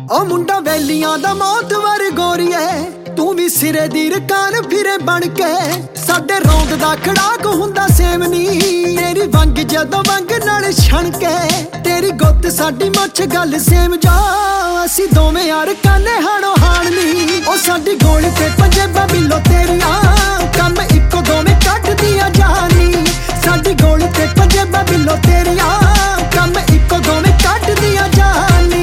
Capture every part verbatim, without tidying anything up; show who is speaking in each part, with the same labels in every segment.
Speaker 1: ओ मुंडा वैलियां दा मौत वर गोरीए, तू भी सिरे दी रकान फिरे बन के। साडे रौंद दा खड़ाक हुंदा सेम नी, तेरी वंग जदों वंग नाल छणके। तेरी गुत्त साडी मुछ गल सेम जा, असी दोवें यार काने हाणो हाण नी। ओ साडी गोली ते पंजेबां बिलो तेरियां, कम इक्को दोवें कट दिया जानी। साडी गोली ते पंजेबां बिलो तेरियां, कम इक्को दोवें कट दिया जानी।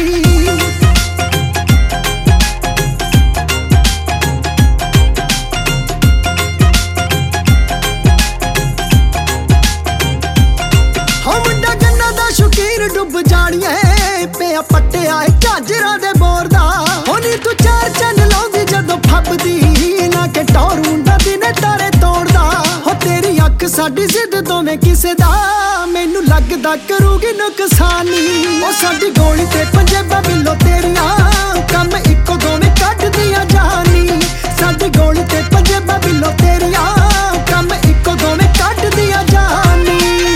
Speaker 1: शौकीन डुब जानिए पिया पट्टिया झांजरा दे बोर दा। होनी तू चार चन लाउंदी जदों फबदी, ना के टौर मुंडा दिने तारे तोड़दा। हो तेरी अख साडी जिद दोवें किसे दा, मैनू लगदा करूगी नुकसानी। ओ साडी गोली ते पंजेबां बिलो तेरियां, कम इक्को दोवें कट दिया जानी। साडी गोली ते पंजेबां बिलो तेरियां, कम इक्को दोवें कट दिया जानी।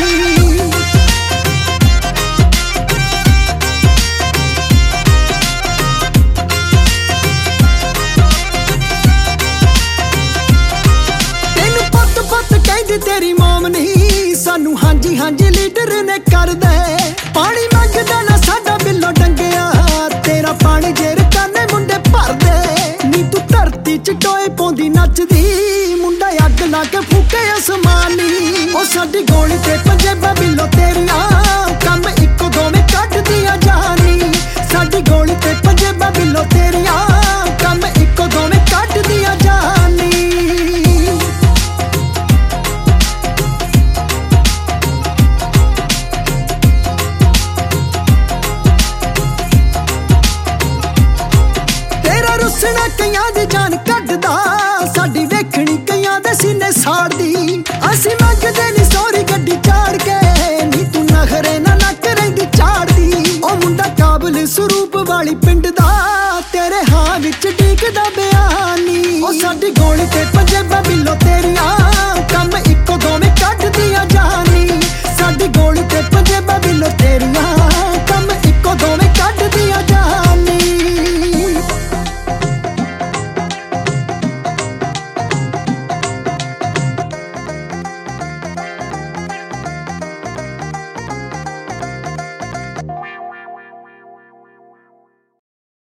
Speaker 1: तेरी मोम नहीं सानू हांजी हांजी लीडर ने कर दे। पानी मंगदा ना साडा बिलो डंगिया, तेरा पानी जेर काने मुंडे भर दे। नी तू धरती च टोए पौंदी नचदी, मुंडा अग ला के फूके आसमानी। ओ साडी गोली ते पंजेबां बिलो तेरियां, कम इक्को दोवें कट दिया जानी। साडी गोली ते पंजेबां बिलो तेरियां, कम इक्को दोवें कट दिया जानी। रुसना कईयां दी जान कड्डदा, साडी वेखणी कईयां दे सीने साड़दी। असी मंगदे नी सौरी गड्डी चाड़ के, नी तू नखरे ना नक रहिंदी झाड़दी। ओ मुंडा काबल स्वरूप वाली पिंड दा, तेरे हां विच डीकदा बयानी। ओ साडी गोली ते पंजेबां बिलो तेरियां,